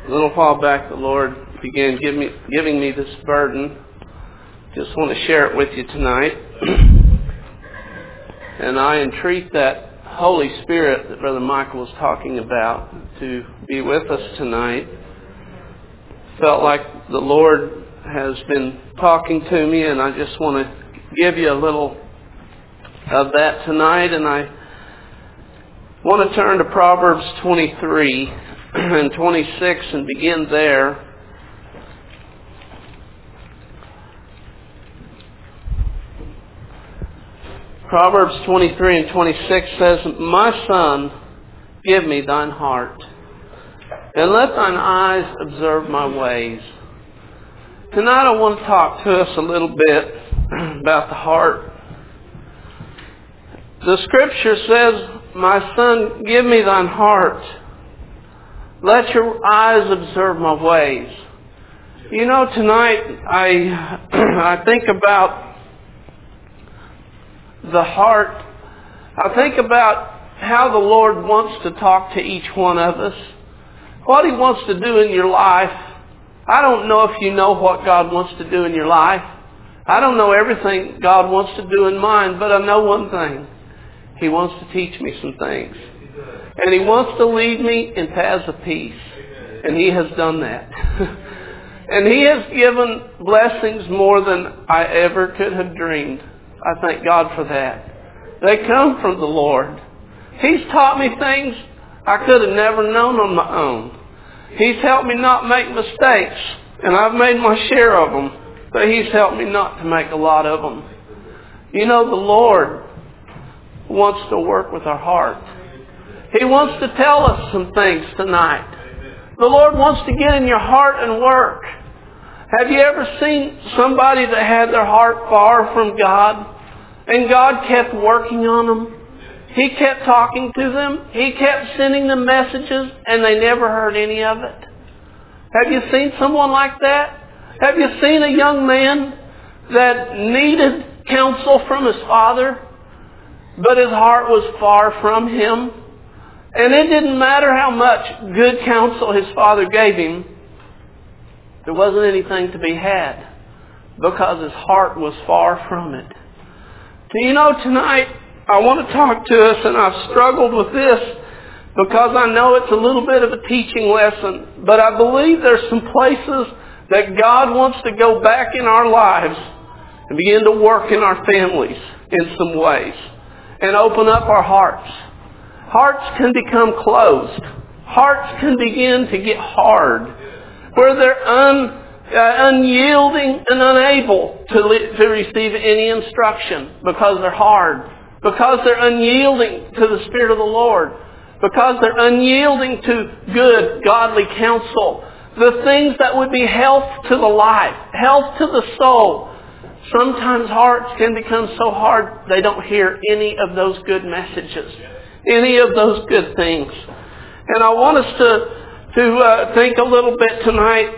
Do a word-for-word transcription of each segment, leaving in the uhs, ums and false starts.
A little while back, the Lord began give me, giving me this burden. Just want to share it with you tonight. And I entreat that Holy Spirit that Brother Michael was talking about to be with us tonight. Felt like the Lord has been talking to me, and I just want to give you a little of that tonight. And I want to turn to Proverbs twenty-three and twenty-six and begin there. Proverbs twenty-three and twenty-six says, "My son, give me thine heart, and let thine eyes observe my ways." Tonight I want to talk to us a little bit about the heart. The scripture says, "My son, give me thine heart. Let your eyes observe my ways." You know, tonight I I think about the heart. I think about how the Lord wants to talk to each one of us. What He wants to do in your life. I don't know if you know what God wants to do in your life. I don't know everything God wants to do in mine, but I know one thing. He wants to teach me some things. And He wants to lead me in paths of peace. And He has done that. And He has given blessings more than I ever could have dreamed. I thank God for that. They come from the Lord. He's taught me things I could have never known on my own. He's helped me not make mistakes. And I've made my share of them. But He's helped me not to make a lot of them. You know, the Lord wants to work with our heart. He wants to tell us some things tonight. The Lord wants to get in your heart and work. Have you ever seen somebody that had their heart far from God and God kept working on them? He kept talking to them. He kept sending them messages and they never heard any of it. Have you seen someone like that? Have you seen a young man that needed counsel from his father, but his heart was far from him? And it didn't matter how much good counsel his father gave him. There wasn't anything to be had because his heart was far from it. So you know, tonight I want to talk to us, and I've struggled with this because I know it's a little bit of a teaching lesson, but I believe there's some places that God wants to go back in our lives and begin to work in our families in some ways and open up our hearts. Hearts can become closed. Hearts can begin to get hard, where they're un, uh, unyielding and unable to, li- to receive any instruction because they're hard, because they're unyielding to the Spirit of the Lord, because they're unyielding to good, godly counsel, the things that would be health to the life, health to the soul. Sometimes hearts can become so hard they don't hear any of those good messages, any of those good things. And I want us to to uh, think a little bit tonight.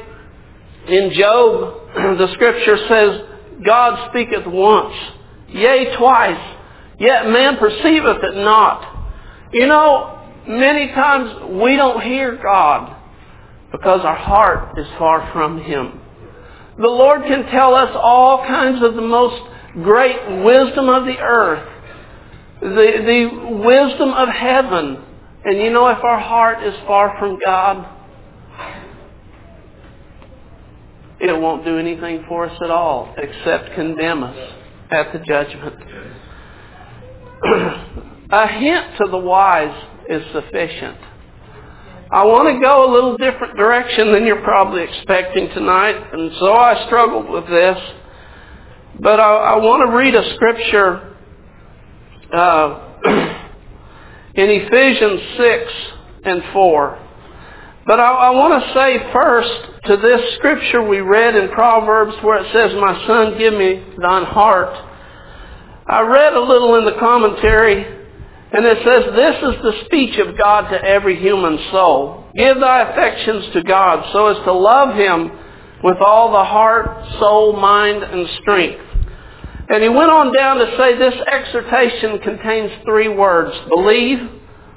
In Job, the scripture says, "God speaketh once, yea twice, yet man perceiveth it not." You know, many times we don't hear God because our heart is far from Him. The Lord can tell us all kinds of the most great wisdom of the earth, the, the wisdom of heaven. And you know, if our heart is far from God, it won't do anything for us at all except condemn us at the judgment. A hint to the wise is sufficient. I want to go a little different direction than you're probably expecting tonight, and so I struggled with this. But I, I want to read a scripture uh, in Ephesians six and four. But I, I want to say first to this scripture we read in Proverbs where it says, "My son, give me thine heart." I read a little in the commentary, and it says, "This is the speech of God to every human soul. Give thy affections to God so as to love Him with all the heart, soul, mind, and strength." And he went on down to say this exhortation contains three words: believe,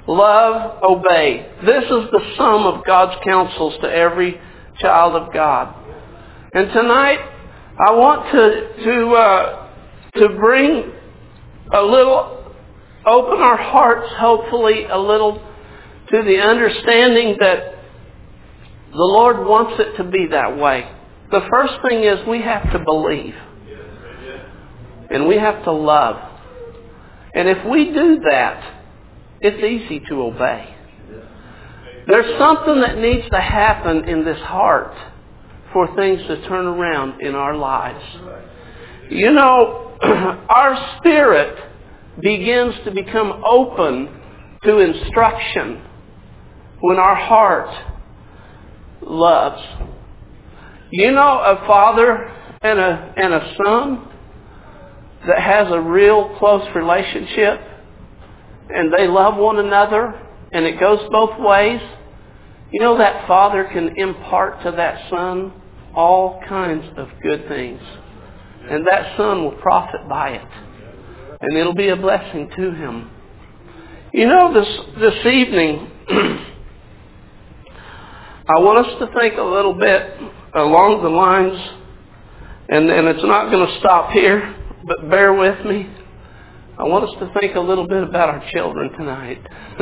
love, obey. This is the sum of God's counsels to every child of God. And tonight, I want to to uh, to bring a little, open our hearts, hopefully, a little to the understanding that the Lord wants it to be that way. The first thing is we have to believe. And we have to love. And if we do that, it's easy to obey. There's something that needs to happen in this heart for things to turn around in our lives. You know, our spirit begins to become open to instruction when our heart loves. You know, a father and a and a son that has a real close relationship and they love one another and it goes both ways. You know, that father can impart to that son all kinds of good things. And that son will profit by it. And it'll be a blessing to him. You know, this this evening, I want us to think a little bit along the lines, and, and it's not going to stop here, but bear with me. I want us to think a little bit about our children tonight.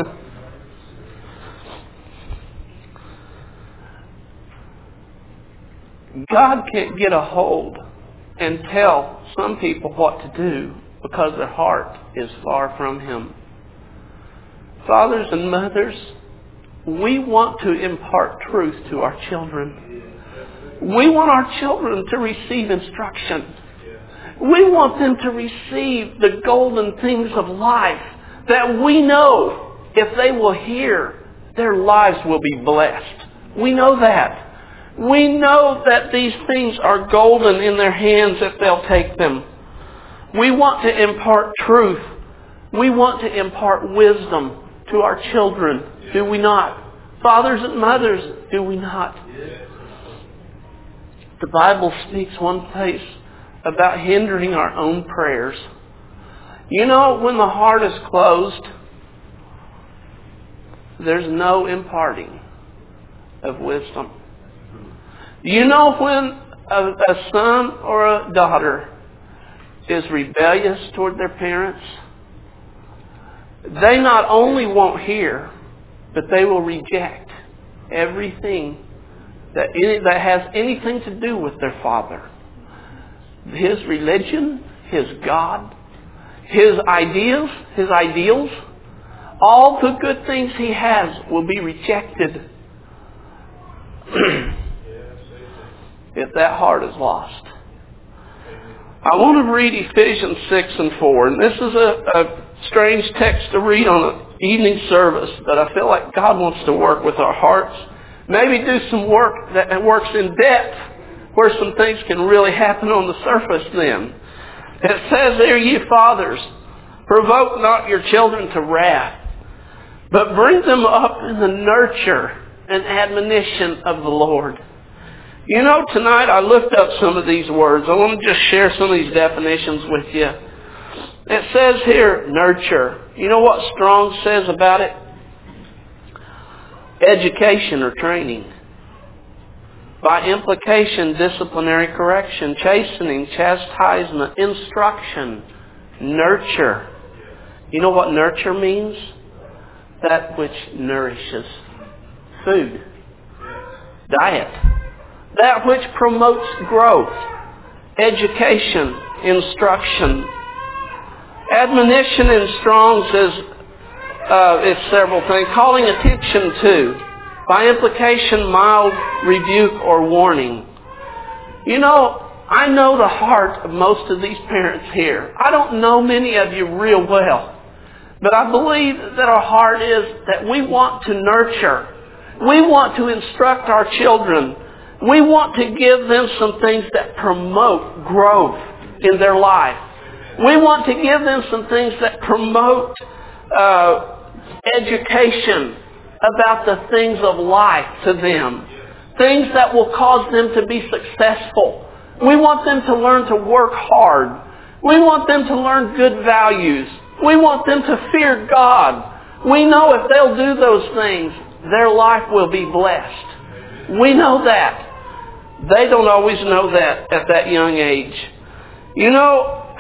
God can't get a hold and tell some people what to do because their heart is far from Him. Fathers and mothers, we want to impart truth to our children. We want our children to receive instruction. We want them to receive the golden things of life that we know if they will hear, their lives will be blessed. We know that. We know that these things are golden in their hands if they'll take them. We want to impart truth. We want to impart wisdom to our children, do we not? Fathers and mothers, do we not? The Bible speaks one place about hindering our own prayers. You know, when the heart is closed, there's no imparting of wisdom. You know, when a, a son or a daughter is rebellious toward their parents, they not only won't hear, but they will reject everything that any, that has anything to do with their father. His religion, his God, his ideas, his ideals, all the good things he has will be rejected if that heart is lost. I want to read Ephesians six and four, and this is a, a strange text to read on an evening service, but I feel like God wants to work with our hearts. Maybe do some work that works in depth, where some things can really happen on the surface then. It says there, ye fathers, provoke not your children to wrath, but bring them up in the nurture and admonition of the Lord. You know, tonight I looked up some of these words. I want to just share some of these definitions with you. It says here, nurture. You know what Strong says about it? Education or training. By implication, disciplinary correction, chastening, chastisement, instruction, nurture. You know what nurture means? That which nourishes. Food. Diet. That which promotes growth. Education. Instruction. Admonition in Strong says uh, it's several things. Calling attention to. By implication, mild rebuke or warning. You know, I know the heart of most of these parents here. I don't know many of you real well. But I believe that our heart is that we want to nurture. We want to instruct our children. We want to give them some things that promote growth in their life. We want to give them some things that promote uh, education about the things of life to them. Things that will cause them to be successful. We want them to learn to work hard. We want them to learn good values. We want them to fear God. We know if they'll do those things, their life will be blessed. We know that. They don't always know that at that young age. You know,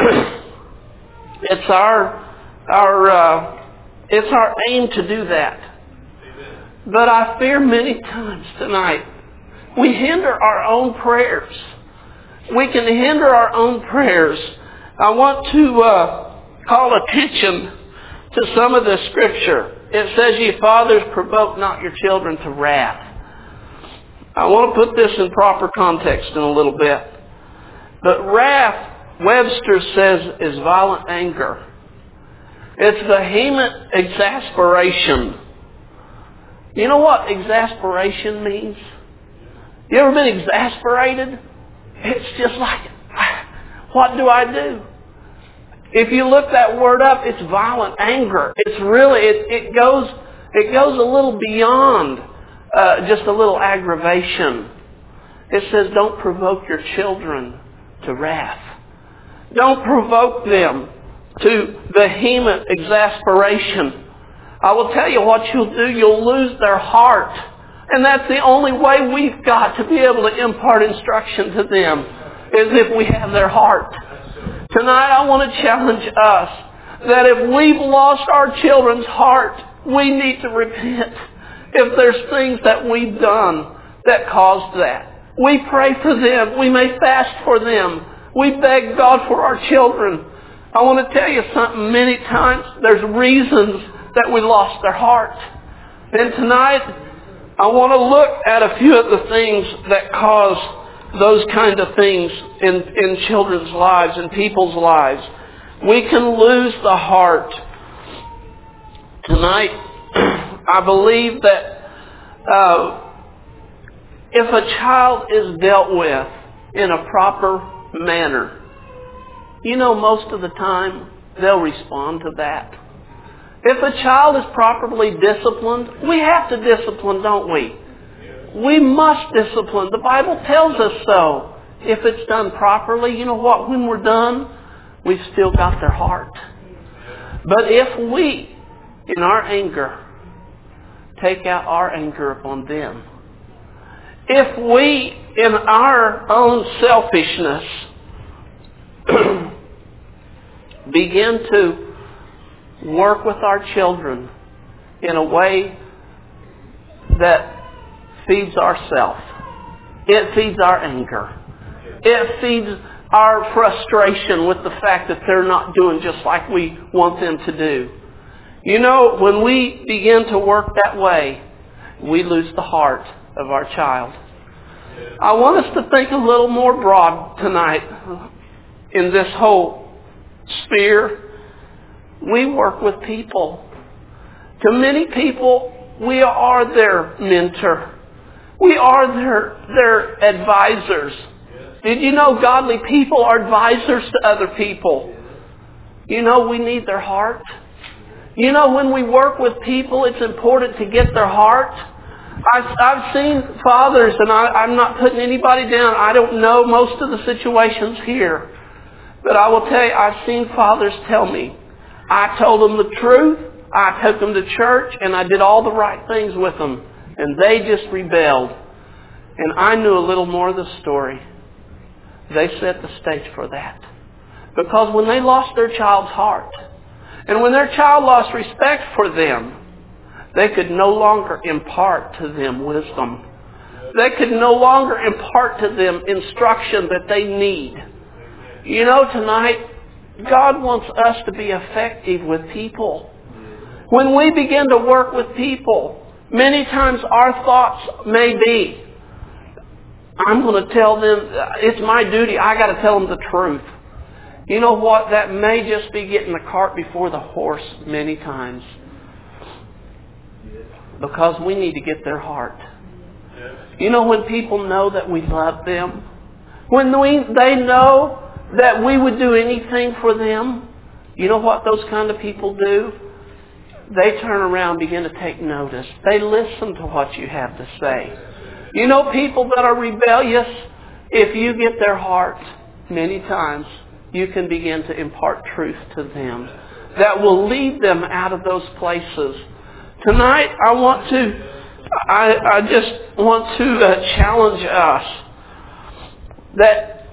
it's our our uh, it's our aim to do that. But I fear many times tonight we hinder our own prayers. We can hinder our own prayers. I want to uh, call attention to some of the scripture. It says, "Ye fathers, provoke not your children to wrath." I want to put this in proper context in a little bit. But wrath, Webster says, is violent anger. It's vehement exasperation. You know what exasperation means? You ever been exasperated? It's just like, what do I do? If you look that word up, it's violent anger. It's really, it, it goes, it goes a little beyond uh, just a little aggravation. It says, don't provoke your children to wrath. Don't provoke them to vehement exasperation. I will tell you what you'll do. You'll lose their heart. And that's the only way we've got to be able to impart instruction to them, is if we have their heart. Tonight I want to challenge us that if we've lost our children's heart, we need to repent. If there's things that we've done that caused that, we pray for them. We may fast for them. We beg God for our children. I want to tell you something. Many times there's reasons that we lost their heart. And tonight I want to look at a few of the things that cause those kind of things in, in children's lives and people's lives. We can lose the heart. Tonight, I believe that uh, if a child is dealt with in a proper manner, you know, most of the time they'll respond to that. If a child is properly disciplined, we have to discipline, don't we? We must discipline. The Bible tells us so. If it's done properly, you know what? When we're done, we've still got their heart. But if we, in our anger, take out our anger upon them, if we, in our own selfishness, begin to work with our children in a way that feeds ourself, it feeds our anger, it feeds our frustration with the fact that they're not doing just like we want them to do. You know, when we begin to work that way, we lose the heart of our child. I want us to think a little more broad tonight in this whole sphere. We work with people. To many people, we are their mentor. We are their, their advisors. Did you know godly people are advisors to other people? You know, we need their heart. You know, when we work with people, it's important to get their heart. I've, I've seen fathers, and I, I'm not putting anybody down. I don't know most of the situations here. But I will tell you, I've seen fathers tell me, I told them the truth, I took them to church, and I did all the right things with them. And they just rebelled. And I knew a little more of the story. They set the stage for that. Because when they lost their child's heart, and when their child lost respect for them, they could no longer impart to them wisdom. They could no longer impart to them instruction that they need. You know, tonight, God wants us to be effective with people. When we begin to work with people, many times our thoughts may be, I'm going to tell them, it's my duty, I got to tell them the truth. You know what? That may just be getting the cart before the horse many times. Because we need to get their heart. You know, when people know that we love them, when we, they know that we would do anything for them, you know what those kind of people do? They turn around and begin to take notice. They listen to what you have to say. You know, people that are rebellious, if you get their heart, many times you can begin to impart truth to them that will lead them out of those places Tonight, I want to, I, I just want to uh, challenge us that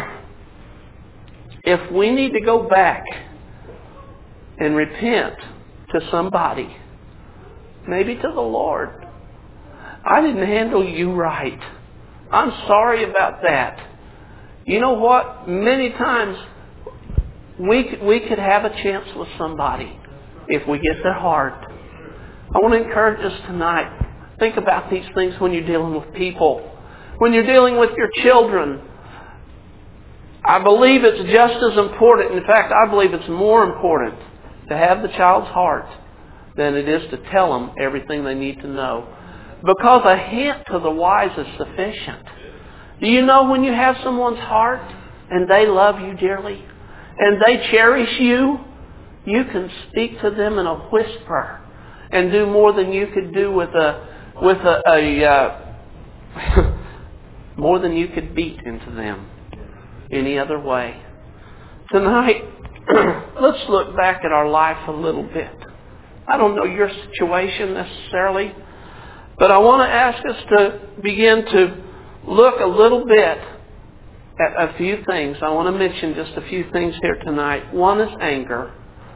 if we need to go back and repent to somebody, maybe to the Lord, I didn't handle you right. I'm sorry about that. You know what? Many times we, we could have a chance with somebody if we get their heart. I want to encourage us tonight. Think about these things when you're dealing with people. When you're dealing with your children, I believe it's just as important. In fact, I believe it's more important to have the child's heart than it is to tell them everything they need to know. Because a hint to the wise is sufficient. Do you know when you have someone's heart and they love you dearly and they cherish you, you can speak to them in a whisper and do more than you could do with a with a, a uh, more than you could beat into them any other way. Tonight, let's look back at our life a little bit. I don't know your situation necessarily, but I want to ask us to begin to look a little bit at a few things. I want to mention just a few things here tonight. One is anger.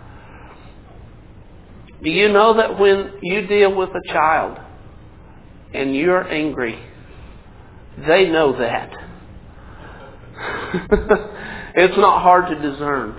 Do you know that when you deal with a child and you're angry, they know that. It's not hard to discern.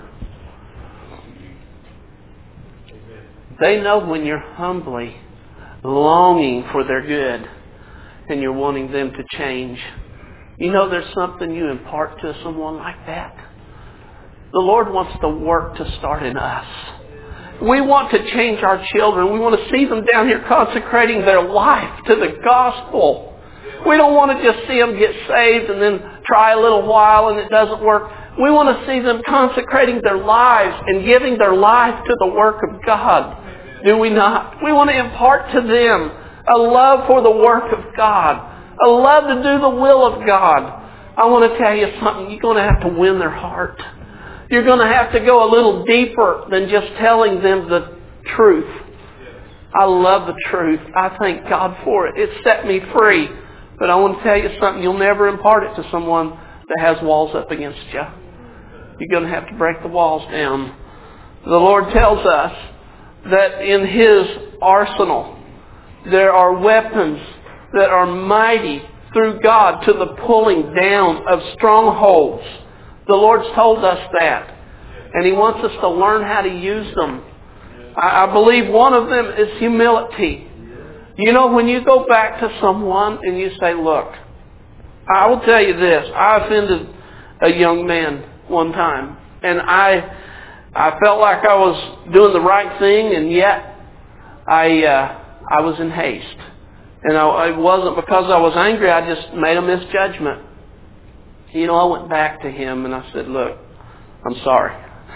They know when you're humbly longing for their good and you're wanting them to change. You know there's something you impart to someone like that. The Lord wants the work to start in us. We want to change our children. We want to see them down here consecrating their life to the gospel. We don't want to just see them get saved and then try a little while and it doesn't work. We want to see them consecrating their lives and giving their life to the work of God. Do we not? We want to impart to them a love for the work of God, a love to do the will of God. I want to tell you something. You're going to have to win their heart. You're going to have to go a little deeper than just telling them the truth. I love the truth. I thank God for it. It set me free. But I want to tell you something. You'll never impart it to someone that has walls up against you. You're going to have to break the walls down. The Lord tells us that in His arsenal there are weapons that are mighty through God to the pulling down of strongholds. The Lord's told us that. And He wants us to learn how to use them. I, I believe one of them is humility. You know, when you go back to someone and you say, look, I will tell you this. I offended a young man one time. And I I felt like I was doing the right thing, and yet I uh, I was in haste. And I, it wasn't because I was angry. I just made a misjudgment. You know, I went back to him and I said, look, I'm sorry.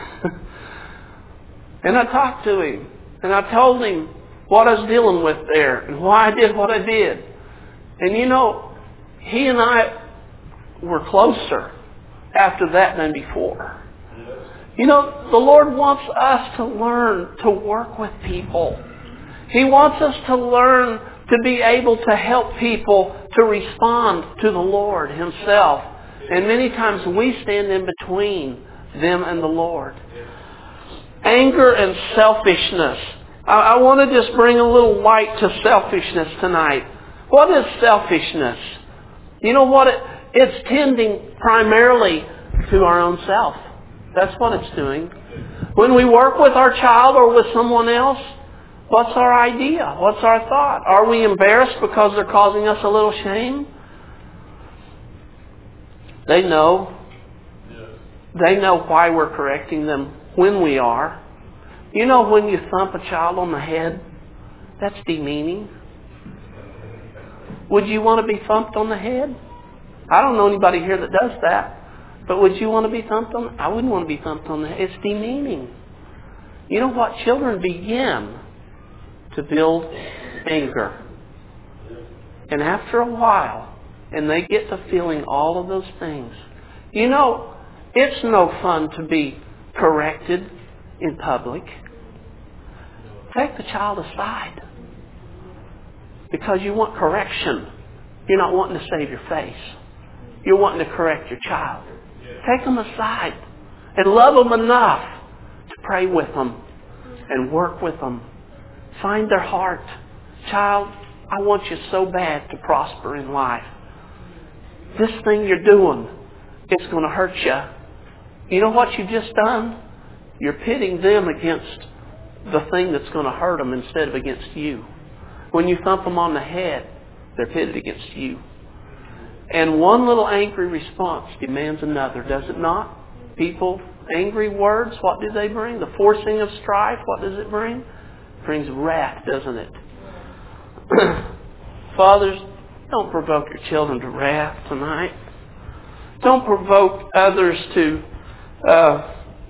And I talked to him. And I told him what I was dealing with there and why I did what I did. And you know, he and I were closer after that than before. You know, the Lord wants us to learn to work with people. He wants us to learn to be able to help people to respond to the Lord Himself. And many times we stand in between them and the Lord. Anger and selfishness. I, I want to just bring a little light to selfishness tonight. What is selfishness? You know what? It, it's tending primarily to our own self. That's what it's doing. When we work with our child or with someone else, what's our idea? What's our thought? Are we embarrassed because they're causing us a little shame? They know. They know why we're correcting them when we are. You know when you thump a child on the head, that's demeaning. Would you want to be thumped on the head? I don't know anybody here that does that. But would you want to be thumped on? I wouldn't want to be thumped on the head. It's demeaning. You know what? Children begin to build anger. And after a while, and they get to feeling all of those things. You know, it's no fun to be corrected in public. Take the child aside. because you want correction. You're not wanting to save your face. You're wanting to correct your child. Take them aside and love them enough to pray with them and work with them. Find their heart. Child, I want you so bad to prosper in life. This thing you're doing, it's going to hurt you. You know what you've just done? You're pitting them against the thing that's going to hurt them instead of against you. When you thump them on the head, they're pitted against you. And one little angry response demands another, does it not? People, angry words, what do they bring? The forcing of strife, what does it bring? It brings wrath, doesn't it? Fathers, don't provoke your children to wrath tonight. Don't provoke others to uh,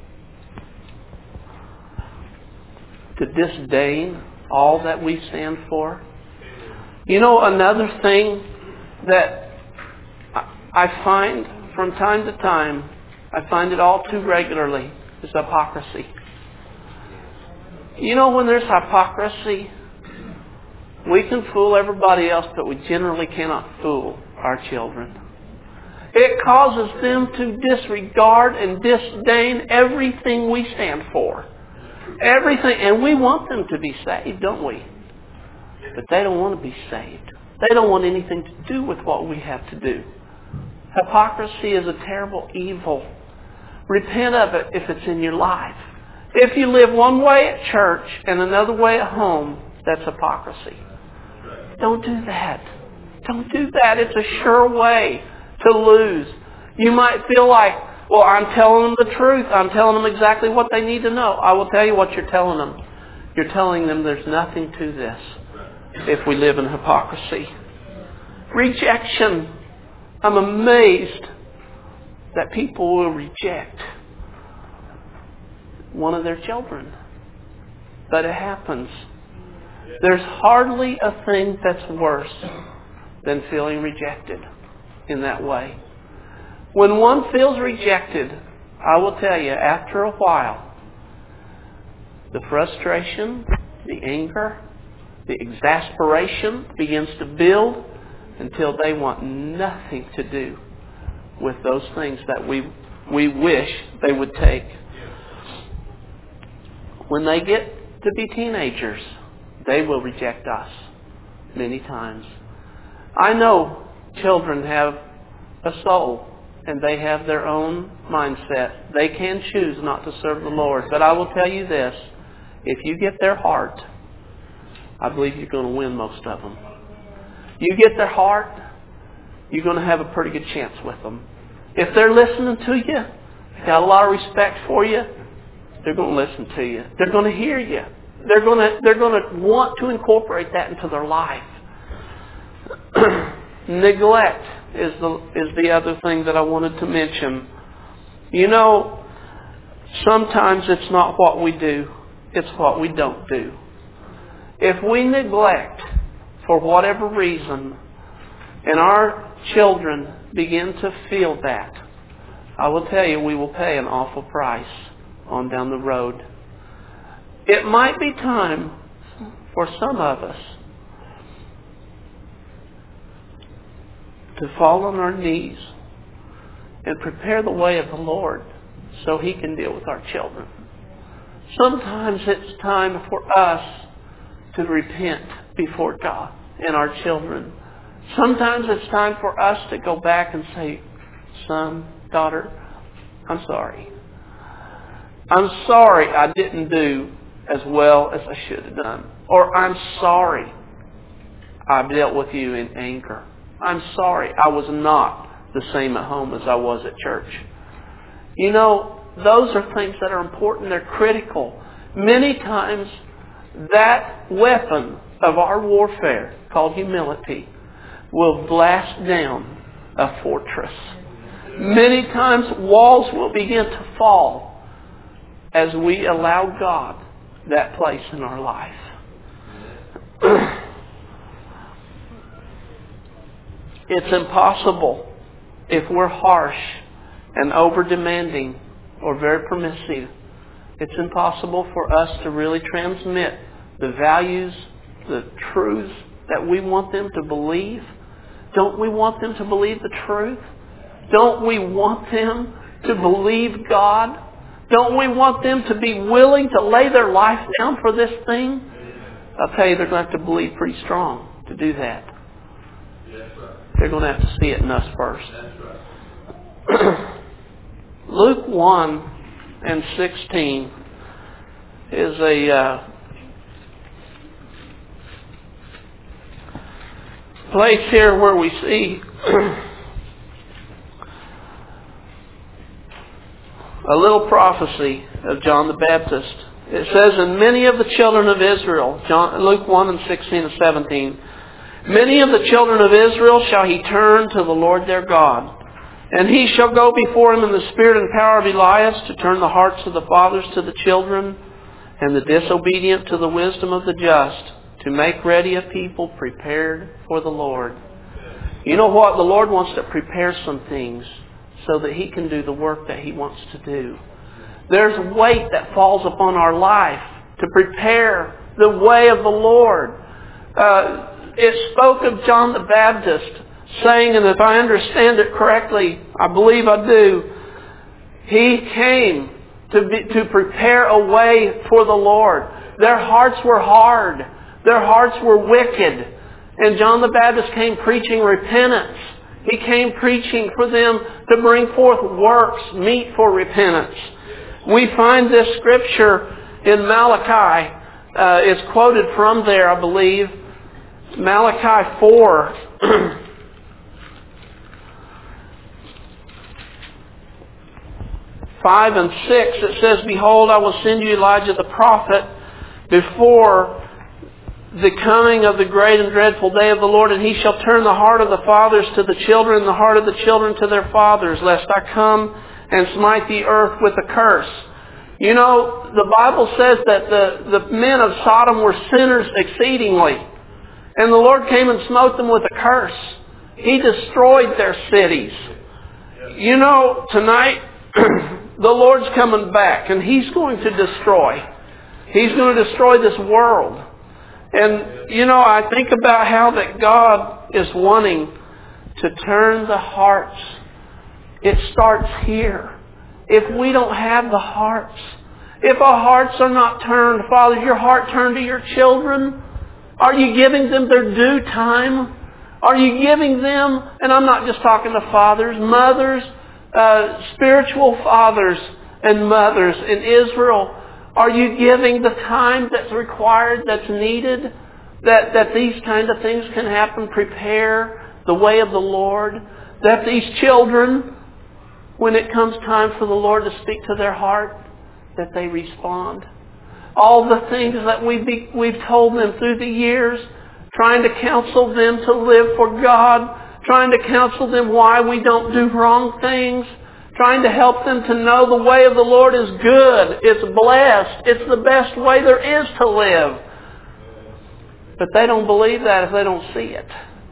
to disdain all that we stand for. You know, another thing that I find from time to time, I find it all too regularly, is hypocrisy. You know, when there's hypocrisy, we can fool everybody else, but we generally cannot fool our children. It causes them to disregard and disdain everything we stand for. Everything. And we want them to be saved, don't we? But they don't want to be saved. They don't want anything to do with what we have to do. Hypocrisy is a terrible evil. Repent of it if it's in your life. If you live one way at church and another way at home, that's hypocrisy. Don't do that. Don't do that. It's a sure way to lose. You might feel like, well, I'm telling them the truth. I'm telling them exactly what they need to know. I will tell you what you're telling them. You're telling them there's nothing to this if we live in hypocrisy. Rejection. I'm amazed that people will reject one of their children. But it happens. There's hardly a thing that's worse than feeling rejected in that way. When one feels rejected, I will tell you, after a while, the frustration, the anger, the exasperation begins to build until they want nothing to do with those things that we we wish they would take. When they get to be teenagers, they will reject us many times. I know children have a soul and they have their own mindset. They can choose not to serve the Lord. But I will tell you this, if you get their heart, I believe you're going to win most of them. You get their heart, you're going to have a pretty good chance with them. If they're listening to you, got a lot of respect for you, they're going to listen to you. They're going to hear you. They're going to, they're going to want to incorporate that into their life. Neglect is the, is the other thing that I wanted to mention. You know, sometimes it's not what we do, it's what we don't do. If we neglect for whatever reason, and our children begin to feel that, I will tell you, we will pay an awful price on down the road. It might be time for some of us to fall on our knees and prepare the way of the Lord so He can deal with our children. Sometimes it's time for us to repent before God and our children. Sometimes it's time for us to go back and say, son, daughter, I'm sorry. I'm sorry I didn't do as well as I should have done. Or I'm sorry I dealt with you in anger. I'm sorry I was not the same at home as I was at church. You know, those are things that are important. They're critical. Many times that weapon of our warfare, called humility, will blast down a fortress. Many times walls will begin to fall as we allow God that place in our life. It's impossible if we're harsh and over-demanding or very permissive. It's impossible for us to really transmit the values, the truths that we want them to believe? Don't we want them to believe the truth? Don't we want them to believe God? Don't we want them to be willing to lay their life down for this thing? I'll tell you, they're going to have to believe pretty strong to do that. They're going to have to see it in us first. Luke one and sixteen is a uh, place here where we see a little prophecy of John the Baptist. It says, and many of the children of Israel, John, Luke one and sixteen and seventeen, many of the children of Israel shall he turn to the Lord their God. And he shall go before him in the spirit and power of Elias to turn the hearts of the fathers to the children and the disobedient to the wisdom of the just, to make ready a people prepared for the Lord. You know what? The Lord wants to prepare some things so that He can do the work that He wants to do. There's weight that falls upon our life to prepare the way of the Lord. Uh, it spoke of John the Baptist saying, and if I understand it correctly, I believe I do, he came to be, to prepare a way for the Lord. Their hearts were hard. Their hearts were wicked. And John the Baptist came preaching repentance. He came preaching for them to bring forth works meet for repentance. We find this scripture in Malachi. Uh, it's quoted from there, I believe. Malachi four. five and six, it says, behold, I will send you Elijah the prophet before the coming of the great and dreadful day of the Lord, and he shall turn the heart of the fathers to the children, and the heart of the children to their fathers, lest I come and smite the earth with a curse. You know, the Bible says that the, the men of Sodom were sinners exceedingly, and the Lord came and smote them with a curse. He destroyed their cities. You know, tonight, the Lord's coming back, and He's going to destroy. He's going to destroy this world. And, you know, I think about how that God is wanting to turn the hearts. It starts here. If we don't have the hearts, if our hearts are not turned, Father, is your heart turned to your children? Are you giving them their due time? Are you giving them, and I'm not just talking to fathers, mothers, uh, spiritual fathers and mothers in Israel, are you giving the time that's required, that's needed, that, that these kind of things can happen? Prepare the way of the Lord. That these children, when it comes time for the Lord to speak to their heart, that they respond. All the things that we've, be, we've told them through the years, trying to counsel them to live for God, trying to counsel them why we don't do wrong things, trying to help them to know the way of the Lord is good, it's blessed, it's the best way there is to live. But they don't believe that if they don't see it.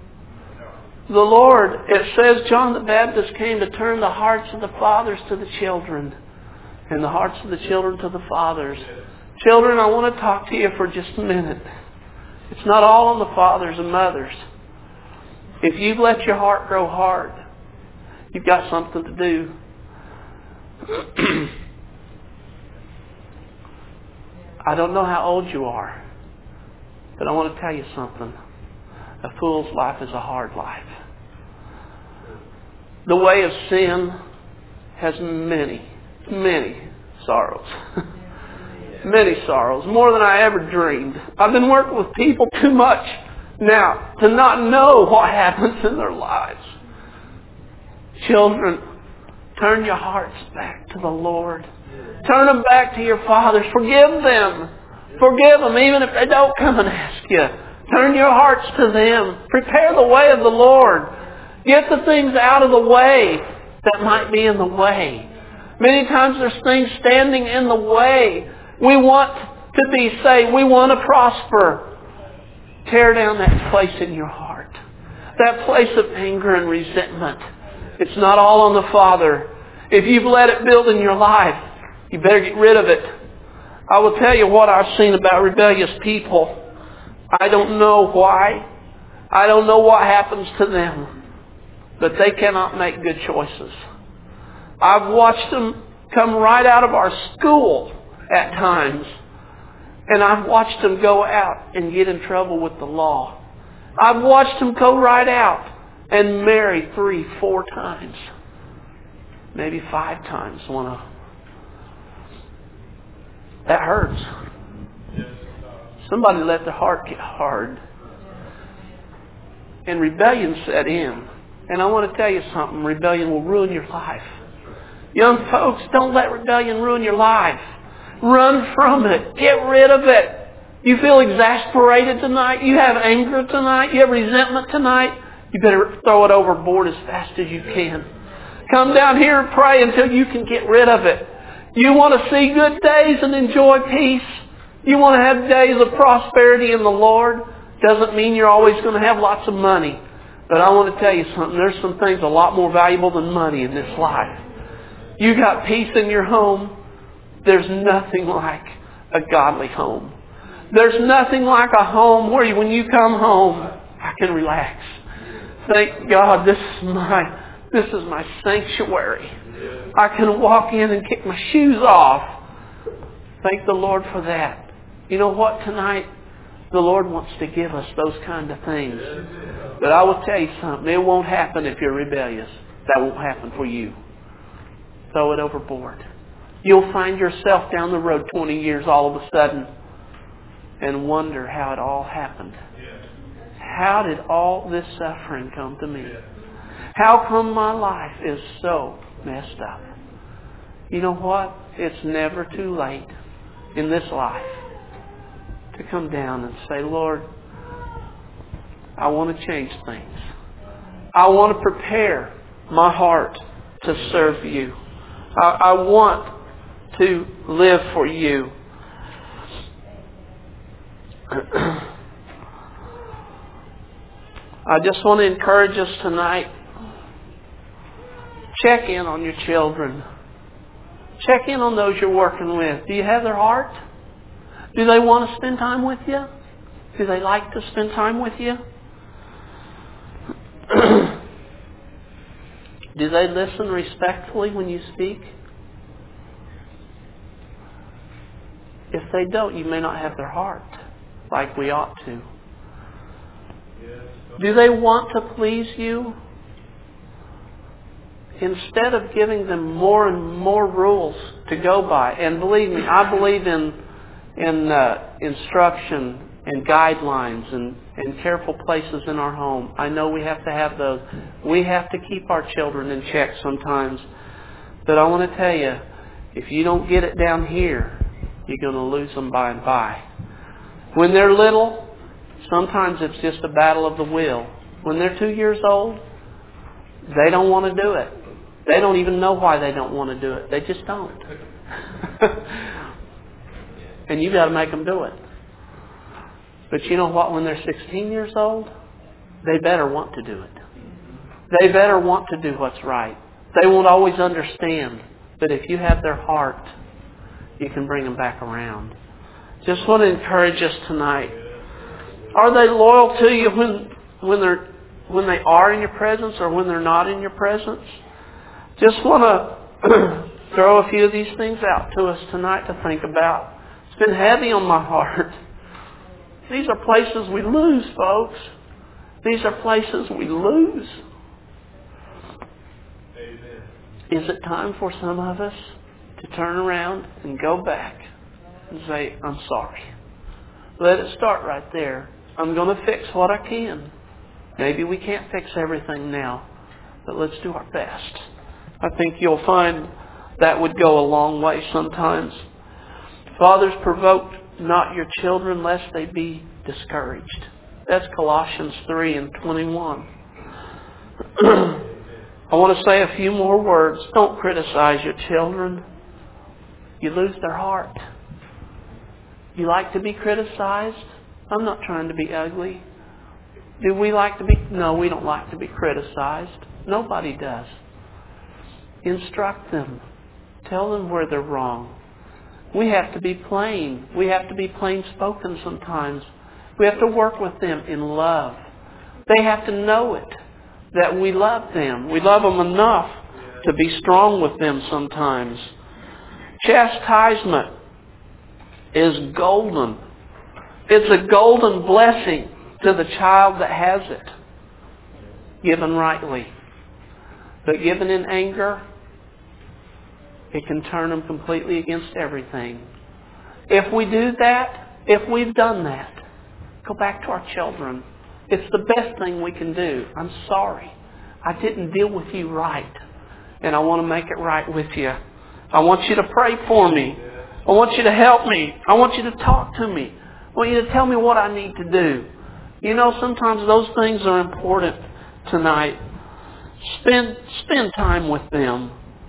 The Lord, it says John the Baptist came to turn the hearts of the fathers to the children, and the hearts of the children to the fathers. Children, I want to talk to you for just a minute. It's not all on the fathers and mothers. If you've let your heart grow hard, you've got something to do. I don't know how old you are, but I want to tell you something. A fool's life is a hard life. The way of sin has many, many sorrows. Many sorrows, more than I ever dreamed. I've been working with people too much now to not know what happens in their lives. Children, turn your hearts back to the Lord. Turn them back to your fathers. Forgive them. Forgive them even if they don't come and ask you. Turn your hearts to them. Prepare the way of the Lord. Get the things out of the way that might be in the way. Many times there's things standing in the way. We want to be saved. We want to prosper. Tear down that place in your heart. That place of anger and resentment. It's not all on the Father. If you've let it build in your life, you better get rid of it. I will tell you what I've seen about rebellious people. I don't know why. I don't know what happens to them, but they cannot make good choices. I've watched them come right out of our school at times, and I've watched them go out and get in trouble with the law. I've watched them go right out and marry three, four times, maybe five times. One of that hurts. Somebody let their heart get hard. And rebellion set in. And I want to tell you something. Rebellion will ruin your life. Young folks, don't let rebellion ruin your life. Run from it. Get rid of it. You feel exasperated tonight. You have anger tonight. You have resentment tonight. You better throw it overboard as fast as you can. Come down here and pray until you can get rid of it. You want to see good days and enjoy peace. You want to have days of prosperity in the Lord. Doesn't mean you're always going to have lots of money. But I want to tell you something. There's some things a lot more valuable than money in this life. You got peace in your home. There's nothing like a godly home. There's nothing like a home where you, when you come home, I can relax. Thank God this is my, this is my sanctuary. I can walk in and kick my shoes off. Thank the Lord for that. You know what, tonight? The Lord wants to give us those kind of things. But I will tell you something. It won't happen if you're rebellious. That won't happen for you. Throw it overboard. You'll find yourself down the road twenty years all of a sudden and wonder how it all happened. How did all this suffering come to me? How come my life is so messed up? You know what? It's never too late in this life to come down and say, Lord, I want to change things. I want to prepare my heart to serve you. I, I want to live for you. I just want to encourage us tonight. Check in on your children. Check in on those you're working with. Do you have their heart? Do they want to spend time with you? Do they like to spend time with you? Do they listen respectfully when you speak? If they don't, you may not have their heart like we ought to. Do they want to please you? Instead of giving them more and more rules to go by, and believe me, I believe in in uh, instruction and guidelines and, and careful places in our home. I know we have to have those. We have to keep our children in check sometimes. But I want to tell you, if you don't get it down here, you're going to lose them by and by. When they're little, sometimes it's just a battle of the will. When they're two years old, they don't want to do it. They don't even know why they don't want to do it. They just don't. And you got to make them do it. But you know what? When they're sixteen years old, they better want to do it. They better want to do what's right. They won't always understand. But if you have their heart, you can bring them back around. Just want to encourage us tonight. Are they loyal to you when when they're when they are in your presence or when they're not in your presence? Just want to throw a few of these things out to us tonight to think about. It's been heavy on my heart. These are places we lose, folks. These are places we lose. Amen. Is it time for some of us to turn around and go back and say, I'm sorry? Let it start right there. I'm going to fix what I can. Maybe we can't fix everything now, but let's do our best. I think you'll find that would go a long way sometimes. Fathers, provoke not your children lest they be discouraged. That's Colossians three and twenty-one. I want to say a few more words. Don't criticize your children. You lose their heart. You like to be criticized? I'm not trying to be ugly. Do we like to be? No, we don't like to be criticized. Nobody does. Instruct them. Tell them where they're wrong. We have to be plain. We have to be plain spoken sometimes. We have to work with them in love. They have to know it, that we love them. We love them enough to be strong with them sometimes. Chastisement is golden. It's a golden blessing to the child that has it, given rightly. But given in anger, it can turn them completely against everything. If we do that, if we've done that, go back to our children. It's the best thing we can do. I'm sorry. I didn't deal with you right. And I want to make it right with you. I want you to pray for me. I want you to help me. I want you to talk to me. I want you to tell me what I need to do. You know, sometimes those things are important tonight. Spend, spend time with them.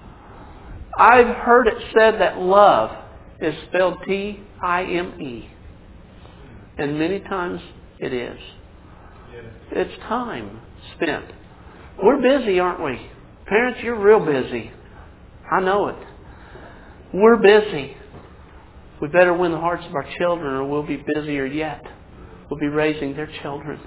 I've heard it said that love is spelled T I M E. And many times it is. It's time spent. We're busy, aren't we? Parents, you're real busy. I know it. We're busy. We better win the hearts of our children or we'll be busier yet. We'll be raising their children.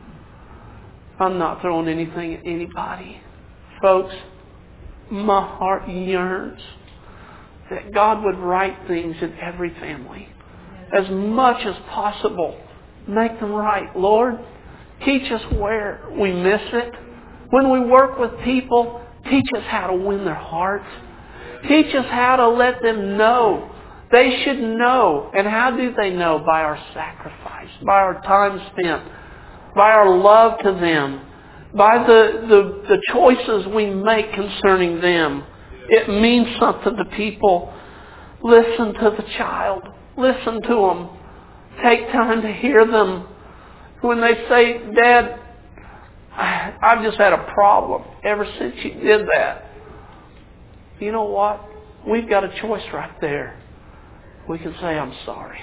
I'm not throwing anything at anybody. Folks, my heart yearns that God would write things in every family. As much as possible. Make them right. Lord, teach us where we miss it. When we work with people, teach us how to win their hearts. Teach us how to let them know. They should know. And how do they know? By our sacrifice. By our time spent. By our love to them. By the, the, the choices we make concerning them. It means something to people. Listen to the child. Listen to them. Take time to hear them. When they say, Dad, I've just had a problem ever since you did that. You know what? We've got a choice right there. We can say, I'm sorry.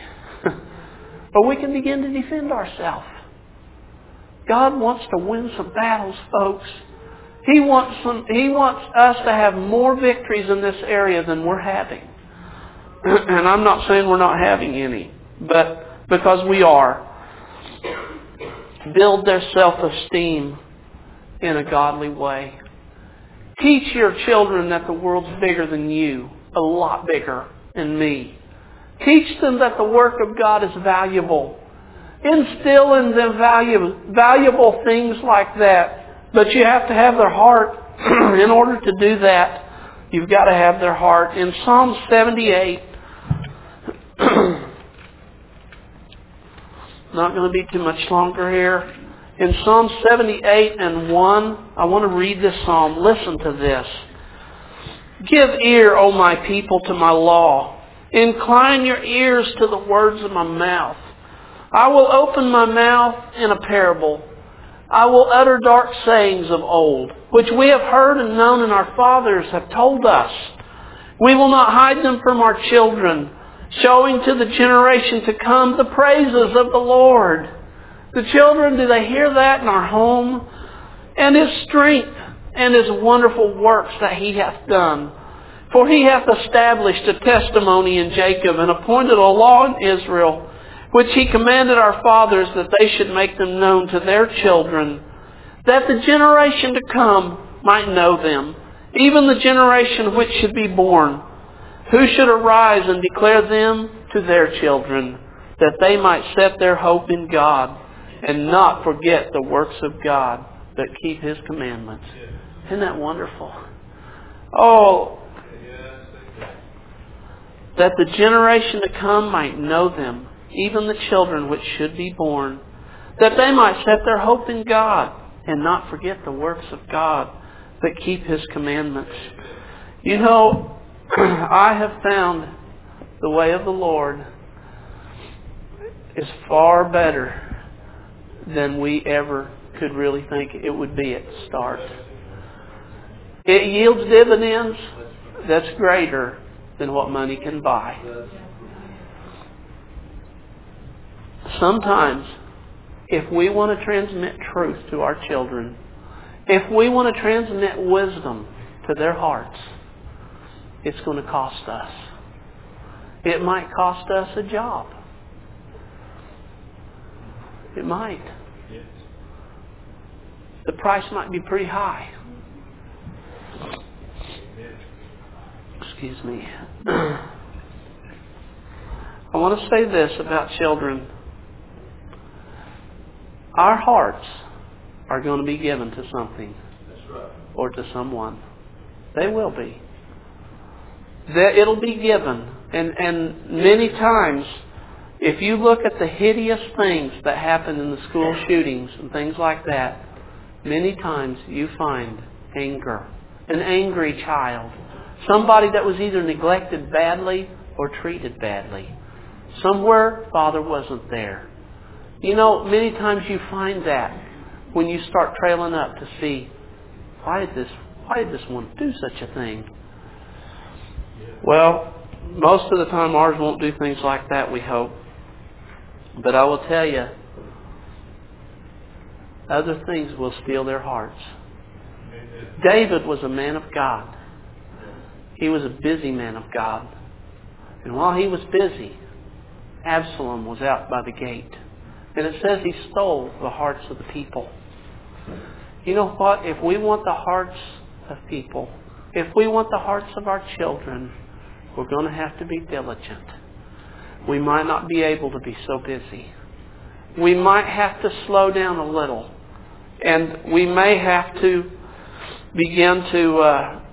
Or we can begin to defend ourselves. God wants to win some battles, folks. He wants some, He wants us to have more victories in this area than we're having. And I'm not saying we're not having any, but because we are. Build their self-esteem in a godly way. Teach your children that the world's bigger than you, a lot bigger than me. Teach them that the work of God is valuable. Instill in them valuable, valuable things like that. But you have to have their heart. In order to do that, you've got to have their heart. In Psalm seventy-eight, not going to be too much longer here. In Psalm seventy-eight and one, I want to read this psalm. Listen to this. Give ear, O my people, to my law. Incline your ears to the words of my mouth. I will open my mouth in a parable. I will utter dark sayings of old, which we have heard and known and our fathers have told us. We will not hide them from our children, showing to the generation to come the praises of the Lord. The children, do they hear that in our home? And His strength and His wonderful works that He hath done. For He hath established a testimony in Jacob and appointed a law in Israel, which He commanded our fathers that they should make them known to their children, that the generation to come might know them, even the generation which should be born, who should arise and declare them to their children, that they might set their hope in God and not forget the works of God, but keep His commandments. Isn't that wonderful? Oh, that the generation to come might know them, even the children which should be born, that they might set their hope in God and not forget the works of God, but keep His commandments. You know, I have found the way of the Lord is far better than we ever could really think it would be at the start. It yields dividends that's greater than what money can buy. Sometimes, if we want to transmit truth to our children, if we want to transmit wisdom to their hearts, it's going to cost us. It might cost us a job. It might. the price might be pretty high. Excuse me. I want to say this about children. Our hearts are going to be given to something or to someone. They will be. It'll be given. And, and many times, if you look at the hideous things that happen in the school shootings and things like that, many times you find anger. An angry child. Somebody that was either neglected badly or treated badly. Somewhere, Father wasn't there. You know, many times you find that when you start trailing up to see, why did this, why did this one do such a thing? Well, most of the time ours won't do things like that, we hope. But I will tell you, other things will steal their hearts. David was a man of God. He was a busy man of God. And while he was busy, Absalom was out by the gate. And it says he stole the hearts of the people. You know what? If we want the hearts of people, if we want the hearts of our children, we're going to have to be diligent. We might not be able to be so busy. We might have to slow down a little. And we may have to begin to uh,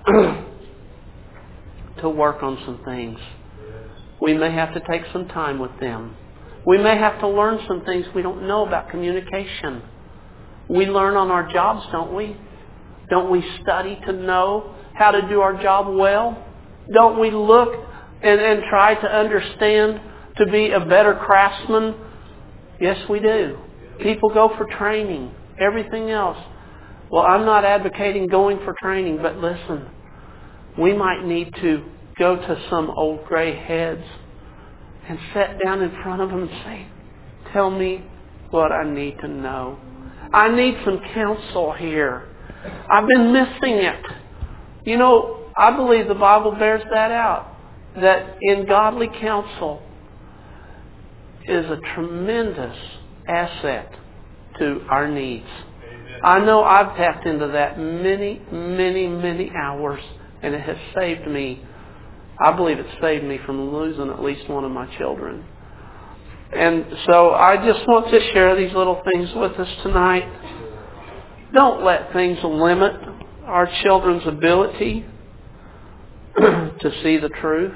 to work on some things. We may have to take some time with them. We may have to learn some things we don't know about communication. We learn on our jobs, don't we? Don't we study to know how to do our job well? Don't we look and, and try to understand to be a better craftsman? Yes, we do. People go for training. Everything else. Well, I'm not advocating going for training, but listen, we might need to go to some old gray heads and sit down in front of them and say, tell me what I need to know. I need some counsel here. I've been missing it. You know, I believe the Bible bears that out. That in godly counsel is a tremendous asset to our needs. I know I've tapped into that many, many, many hours, and it has saved me. I believe it saved me from losing at least one of my children. And so I just want to share these little things with us tonight. Don't let things limit our children's ability to see the truth.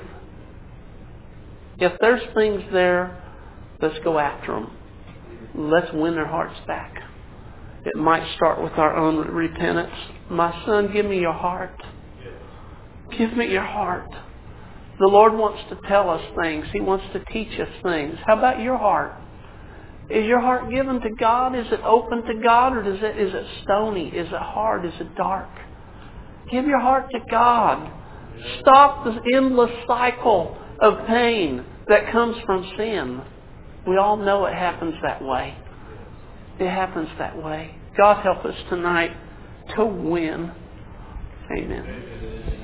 If there's things there, let's go after them. Let's win their hearts back. It might start with our own repentance. My son, give me your heart. Give me your heart. The Lord wants to tell us things. He wants to teach us things. How about your heart? Is your heart given to God? Is it open to God? Or is it, is it stony? Is it hard? Is it dark? Give your heart to God. Stop this endless cycle of pain that comes from sin. We all know it happens that way. It happens that way. God help us tonight to win. Amen.